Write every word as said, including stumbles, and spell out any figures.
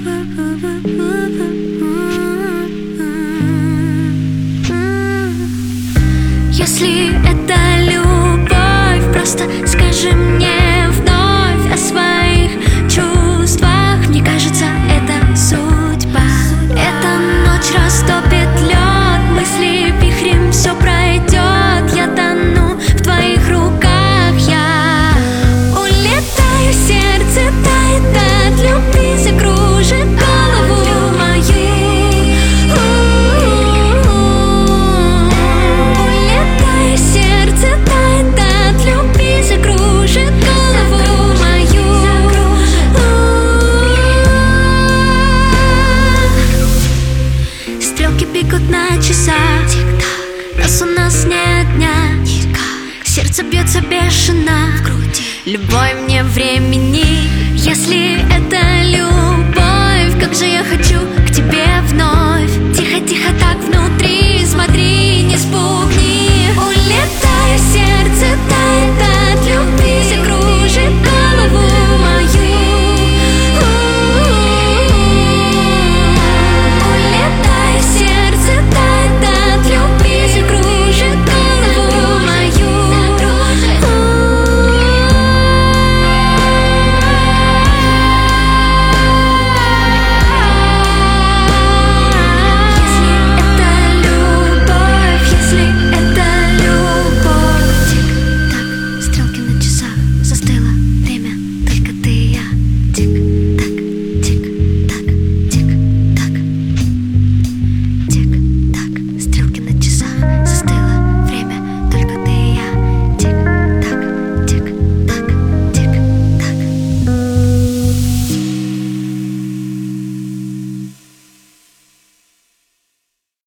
Если это любовь, просто скажи мне вновь о своих чувствах. Мне кажется, это судьба. Эта ночь растопит лед, мысли вихрем все пройдет. Я тону в твоих руках, я улетаю, сердце тает от любви, закружит голову мою. Улетаю, сердце тает от любви, закружит голову мою. Стрелки бегут на часах, раз у нас нет дня. Сердце бьется бешено, любой мне времени. Если